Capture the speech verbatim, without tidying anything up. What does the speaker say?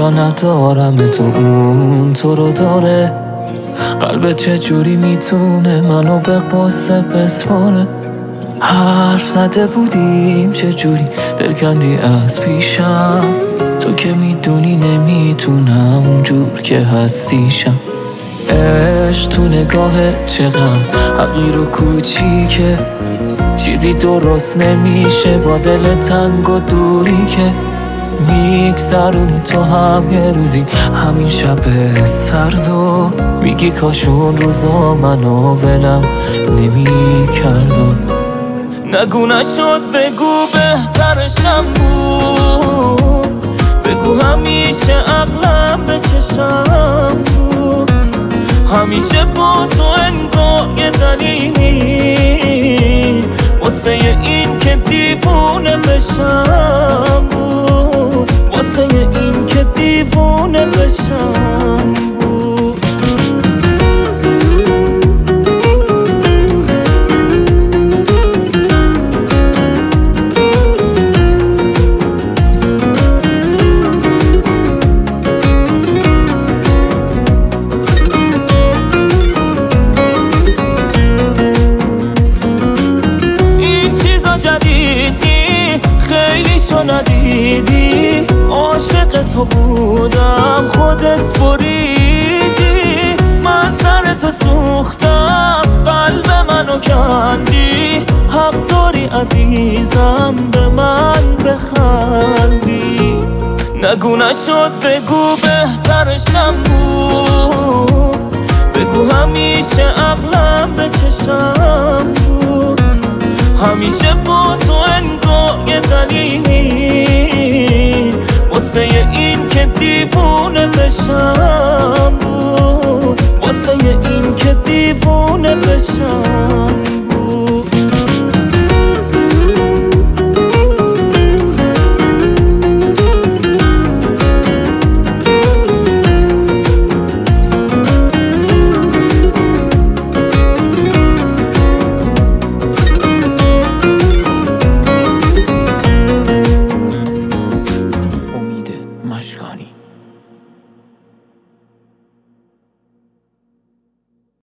چرا ندارم تو اون تو رو داره؟ قلبت چجوری میتونه منو به قصه بسپاره؟ حرف زده بودیم چجوری دل کندی از پیشم، تو که میدونی نمیتونم اونجور که هستیشم. عشق تو نگاه چقدر حقیر و کوچیکه، چیزی درست نمیشه با دل تنگ و دوری که میگذرونی تو هم یه روزی همین شب سرد و میگی کاشون روزا منو ولم نمیکردم. نگو نشد بگو بهترشم بود، بگو همیشه عقلم به چشم بود، همیشه با تو انگار یه دلیلی واسه این که دیوونه بشم بود، واسه این که دیوونه بشم بود. جدیدی خیلی شو ندیدی، عاشق تو بودم خودت بریدی، من سر تو سوختم قلب منو کندی، حق داری عزیزم به من بخندی. نگو نشد بگو بهترشم بود، بگو همیشه عقلم به چشم بود، همیشه با تو انگار یه دلیلی واسه این که دیوونه بشم بود، واسه این که دیوونه بشم.